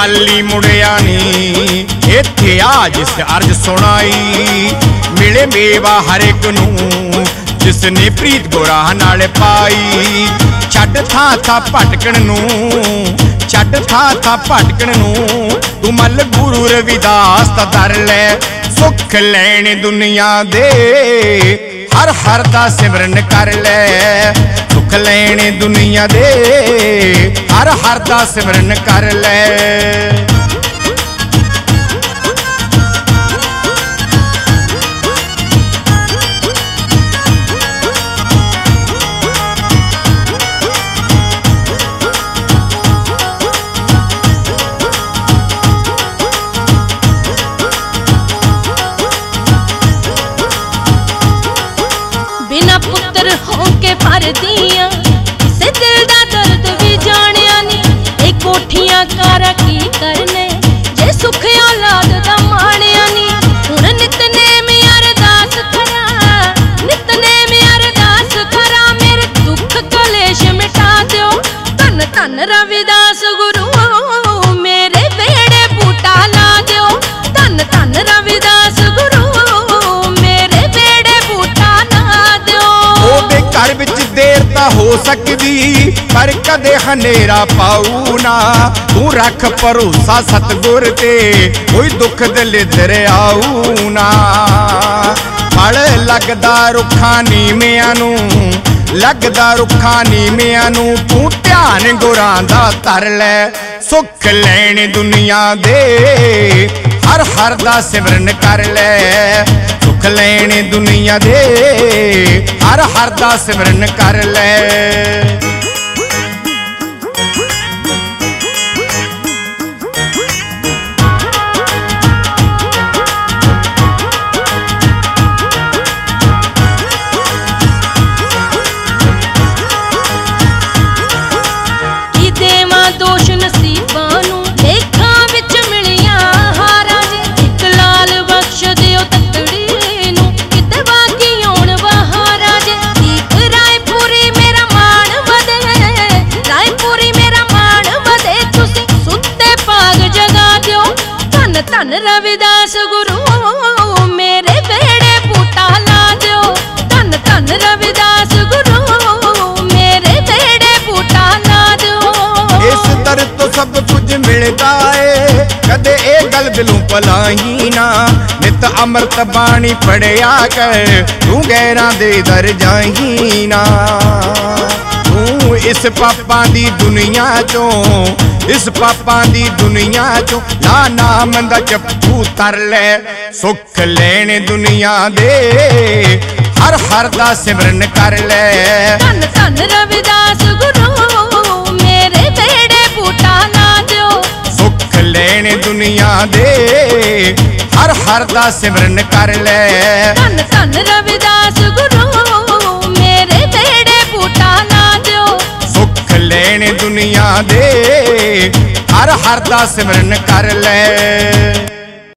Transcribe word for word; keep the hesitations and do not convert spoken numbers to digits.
खाली मुड़िया नी इत्थे आ जिस अर्ज सुनाई मिले मेवा हर एक नूं जिसने प्रीत गुराह नाल पाई। छड्ड था था भटकण नूं छड्ड था था भटकण नूं तू मल गुरु रविदास दा दर लै सुख लैण दुनिया दे हर हर दा सिमरन कर लै सुख लैण दुनिया दे हर हर दा सिमरन कर लै। बिना पुत्र होके भरदियां किसे दिल दा दर्द भी जानिया नी ए कोठियां कारा की करने जे सुख औलाद दा माणिया नी हुण नितनेम अरदास करा नितनेम अरदास करा मेरे दुख कलेश मिटा दियो धन धन रविदास गुरु मेरे बेड़े बूटा ला दियो धन धन रविदास गुरु घर विच देर तां हो सकदी पर कदे हनेरा पाऊ ना तू रख भरोसा सतगुर ते कोई दुख दिल इधर आऊ ना। फल लगदा रुखां नीमियां नूं लगदा रुखां नीमियां नूं तू ध्यान गुरां दा धर लै सुख लैण दुनिया दे हर हर दा सिमरन कर लै सुख लैण दुनिया दे हर हर दा सिमरन कर लै। की देवा दोष नसीबां नूं लेखां विच मिलियां हारां जी इक लाल बख्श दिओ तकड़ी नूं किते बाकी होण बहारा जी एक रायपुरी मेरा मान वधे रायपुरी मेरा मान वधे तुसी सुत्ते पाग जगा दिओ धन धन रविदास गुरु मेरे बेड़े बूटा ला दिओ धन धन रविदास गुरु मेरे बेड़े बूटा ला दिओ। इस दर तो सब कुछ मिलता है कदे ए गल दिलों भुलाई ना नित अमृत बाणी पढ़िया कर तू गैरां दे दर जाही ना। तू इस पापां दी दुनिया चों इस पापां दी दुनिया चों ना नाम दा जप्पू तर लै सुख लैण दुनिया दे हर हर दा सिमरन कर लै धन धन रविदास गुरु मेरे बेड़े बूटा ला दिओ सुख लैण दुनिया दे हर हर दा सिमरन कर लै धन धन रविदास गुरु मेरे बेड़े बूटा ला दिओ सुख लैण दुनिया दे हर हर दा सिमरन कर लै।